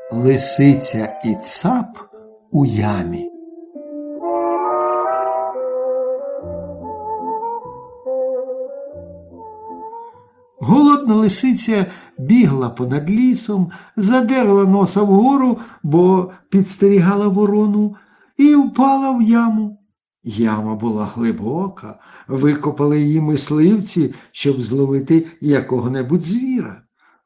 Лисиця і цап у ямі. Голодна лисиця бігла понад лісом, задерла носа вгору, бо підстерігала ворону, і впала в яму. Яма була глибока, викопали її мисливці, щоб зловити якого-небудь звіра.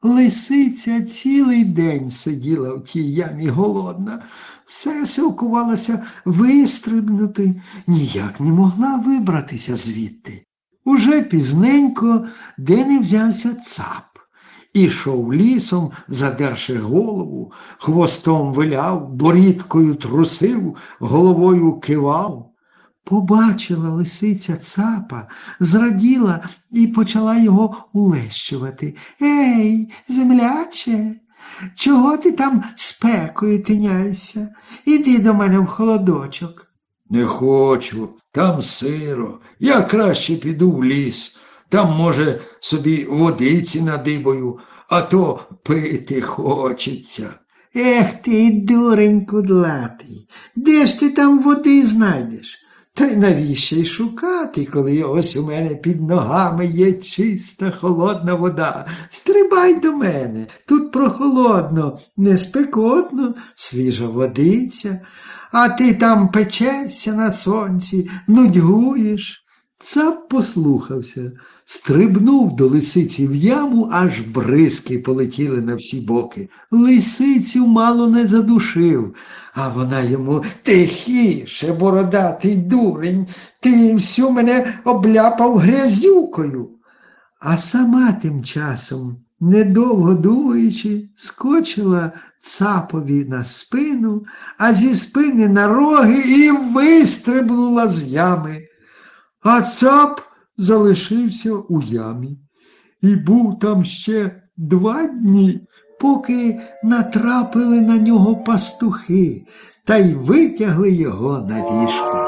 Лисиця цілий день сиділа в тій ямі голодна, все силкувалася вистрибнути, ніяк не могла вибратися звідти. Уже пізненько де не взявся цап. Ішов лісом, задерши голову, хвостом виляв, борідкою трусив, головою кивав. Побачила лисиця цапа, зраділа і почала його улещувати. «Ей, земляче, чого ти там спекою тиняєшся? Іди до мене в холодочок». «Не хочу, там сиро, я краще піду в ліс, там, може, собі водиці надибаю, а то пити хочеться». «Ех ти, дурень кудлатий, де ж ти там води знайдеш? Та й навіщо й шукати, коли ось у мене під ногами є чиста холодна вода? Стрибай до мене, тут прохолодно, не спекотно, свіжа водиця, а ти там печешся на сонці, нудьгуєш». Цап послухався, стрибнув до лисиці в яму, аж бризки полетіли на всі боки. Лисицю мало не задушив, а вона йому: «Тихіше, бородатий дурень, ти всю мене обляпав грязюкою». А сама тим часом, недовго думаючи, скочила цапові на спину, а зі спини на роги і вистрибнула з ями. А цап залишився у ямі і був там ще 2 дні, поки натрапили на нього пастухи та й витягли його на віжки.